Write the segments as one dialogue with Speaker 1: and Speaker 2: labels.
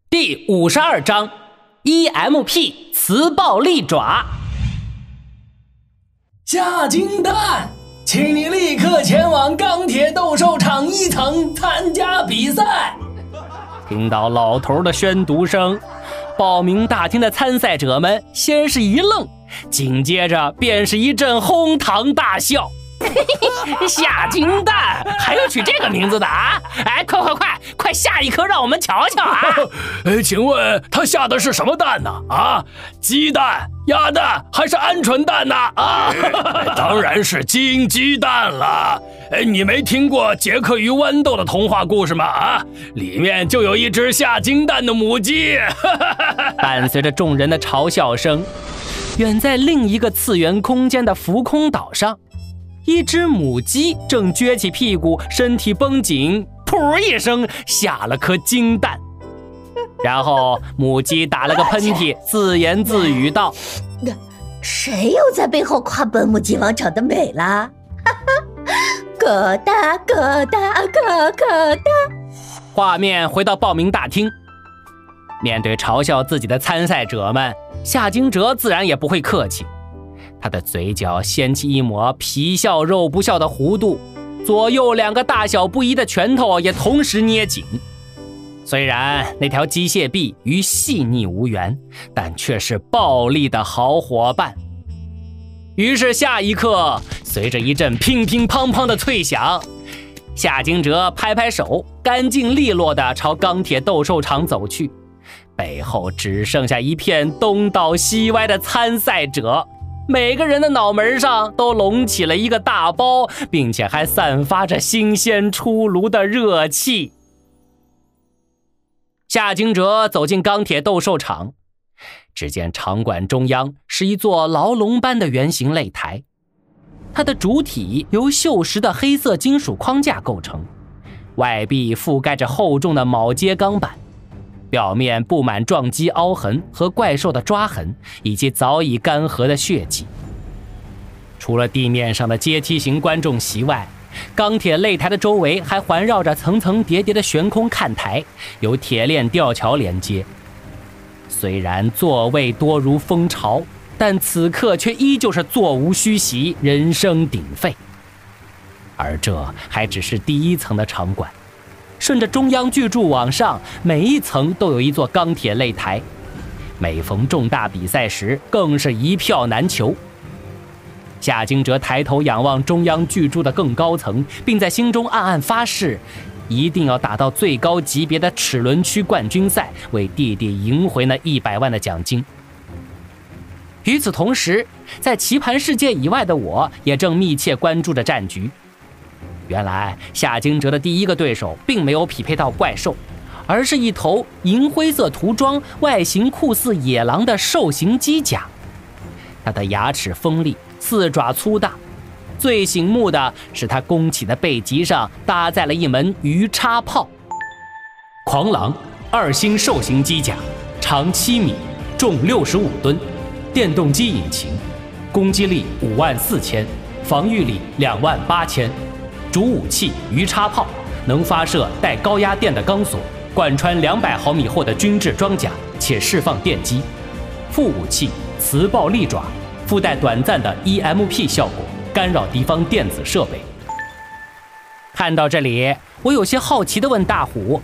Speaker 1: 第52章 EMP 磁暴利爪。
Speaker 2: 下金蛋，请你立刻前往钢铁斗兽场1层参加比赛。
Speaker 1: 听到老头的宣读声，报名大厅的参赛者们先是一愣，紧接着便是一阵哄堂大笑。下金蛋还有取这个名字的啊！哎，快下一颗让我们瞧瞧啊！
Speaker 2: 请问他下的是什么蛋呢？啊，鸡蛋、鸭蛋还是鹌鹑蛋呢？啊，当然是金鸡蛋了。你没听过杰克与豌豆的童话故事吗？啊，里面就有一只下金蛋的母鸡。
Speaker 1: 伴随着众人的嘲笑声，远在另一个次元空间的浮空岛上，一只母鸡正撅起屁股，身体绷紧，噗一声下了颗金蛋。然后母鸡打了个喷嚏，自言自语道：
Speaker 3: 谁又在背后夸本母鸡王长得美啦？哈哈，咯哒咯哒咯咯哒。
Speaker 1: 画面回到报名大厅，面对嘲笑自己的参赛者们，夏金哲自然也不会客气。他的嘴角掀起一抹皮笑肉不笑的弧度，左右2个大小不一的拳头也同时捏紧。虽然那条机械臂与细腻无缘，但却是暴力的好伙伴。于是下一刻，随着一阵乒乒乓乓的脆响，夏金哲拍拍手，干净利落地朝钢铁斗兽场走去，背后只剩下一片东倒西歪的参赛者，每个人的脑门上都隆起了一个大包，并且还散发着新鲜出炉的热气。夏金哲走进钢铁斗兽场，只见场馆中央是一座牢笼般的圆形擂台，它的主体由锈蚀的黑色金属框架构成，外壁覆盖着厚重的铆接钢板，表面布满撞击凹痕和怪兽的抓痕，以及早已干涸的血迹。除了地面上的阶梯型观众席外，钢铁擂台的周围还环绕着层层叠叠的悬空看台，由铁链吊桥连接。虽然座位多如蜂巢，但此刻却依旧是座无虚席，人声鼎沸。而这还只是第1层的场馆，顺着中央巨柱往上，每一层都有一座钢铁擂台，每逢重大比赛时更是一票难求。夏金哲抬头仰望中央巨柱的更高层，并在心中暗暗发誓，一定要打到最高级别的齿轮区冠军赛，为弟弟赢回那100万的奖金。与此同时，在棋盘世界以外的我也正密切关注着战局。原来夏金哲的第1个对手并没有匹配到怪兽，而是一头银灰色涂装、外形酷似野狼的兽形机甲。它的牙齿锋利，4爪粗大，最醒目的是它弓起的背脊上搭载了一门鱼叉炮。狂狼2星兽形机甲，长7米，重65吨，电动机引擎，攻击力54000，防御力28000。主武器鱼叉炮能发射带高压电的钢索，贯穿200毫米厚的军制装甲，且释放电机。副武器磁暴利爪，附带短暂的 EMP 效果，干扰敌方电子设备。看到这里，我有些好奇地问大虎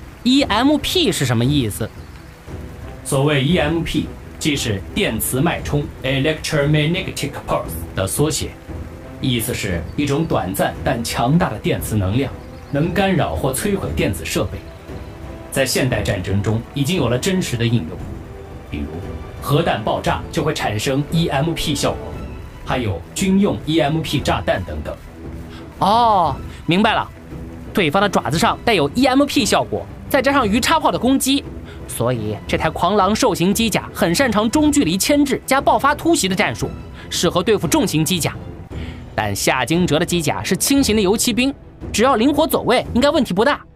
Speaker 1: EMP 是什么意思？所谓 EMP 即是电磁脉冲 Electromagnetic Pulse 的缩写，意思是一种短暂但强大的电磁能量，能干扰或摧毁电子设备。在现代战争中已经有了真实的应用，比如核弹爆炸就会产生 EMP 效果，还有军用 EMP 炸弹等等。哦，明白了，对方的爪子上带有 EMP 效果，再加上鱼叉炮的攻击，所以这台狂狼兽形机甲很擅长中距离牵制加爆发突袭的战术，适合对付重型机甲。但夏金哲的机甲是轻型的游骑兵，只要灵活走位，应该问题不大。